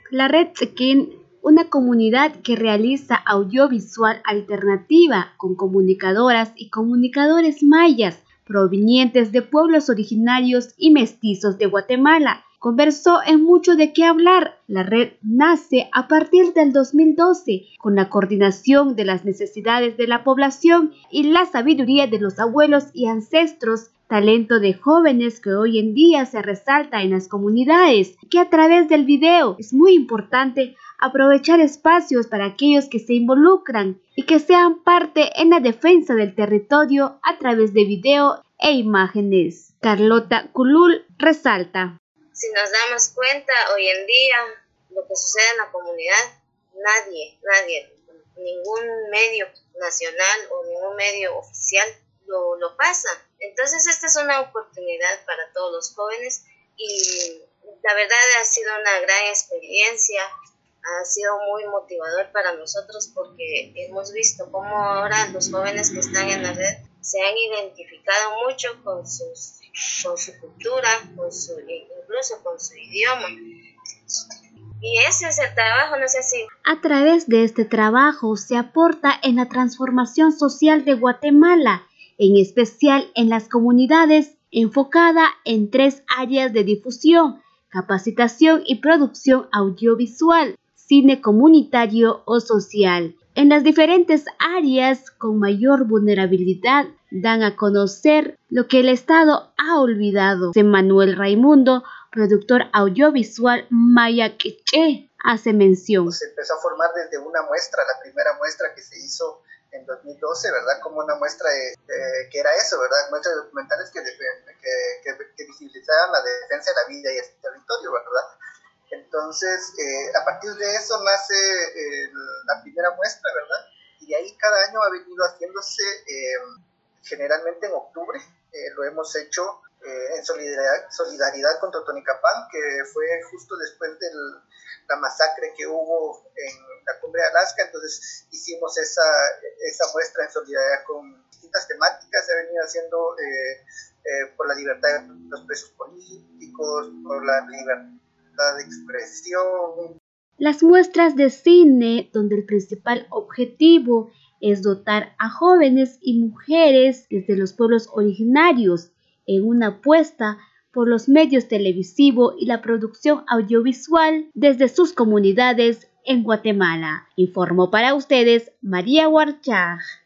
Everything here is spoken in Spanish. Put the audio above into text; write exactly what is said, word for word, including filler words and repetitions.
La red Tzekin, una comunidad que realiza audiovisual alternativa con comunicadoras y comunicadores mayas provenientes de pueblos originarios y mestizos de Guatemala, conversó en Mucho de qué hablar. La red nace a partir del dos mil doce con la coordinación de las necesidades de la población y la sabiduría de los abuelos y ancestros, talento de jóvenes que hoy en día se resalta en las comunidades, que a través del video es muy importante aprovechar espacios para aquellos que se involucran y que sean parte en la defensa del territorio a través de video e imágenes. Carlota Culul resalta. Si nos damos cuenta, hoy en día, lo que sucede en la comunidad, nadie, nadie, ningún medio nacional o ningún medio oficial lo, lo pasa. Entonces, esta es una oportunidad para todos los jóvenes y la verdad ha sido una gran experiencia, ha sido muy motivador para nosotros porque hemos visto cómo ahora los jóvenes que están en la red se han identificado mucho con sus con su cultura, con su, incluso con su idioma. Y ese es el trabajo, no sé si... A través de este trabajo se aporta en la transformación social de Guatemala, en especial en las comunidades, enfocada en tres áreas de difusión: capacitación y producción audiovisual, cine comunitario o social. En las diferentes áreas con mayor vulnerabilidad dan a conocer lo que el Estado ha olvidado. Manuel Raimundo, productor audiovisual maya quechua, hace mención. Se empezó a formar desde una muestra, la primera muestra que se hizo en dos mil doce, ¿verdad? Como una muestra de, eh, que era eso, ¿verdad? Muestras documentales que, que, que, que visibilizaban la defensa de la vida y el territorio, ¿verdad? Entonces, eh, a partir de eso nace eh, la primera muestra, ¿verdad? Y de ahí cada año ha venido haciéndose, eh, generalmente en octubre, eh, lo hemos hecho eh, en solidaridad, solidaridad con Totonicapán, que fue justo después de la masacre que hubo en la cumbre de Alaska. Entonces hicimos esa, esa muestra en solidaridad con distintas temáticas. Se ha venido haciendo eh, eh, por la libertad de los presos políticos, por la libertad de expresión. Las muestras de cine, donde el principal objetivo es dotar a jóvenes y mujeres desde los pueblos originarios en una apuesta por los medios televisivos y la producción audiovisual desde sus comunidades en Guatemala. Informó para ustedes María Huarchaj.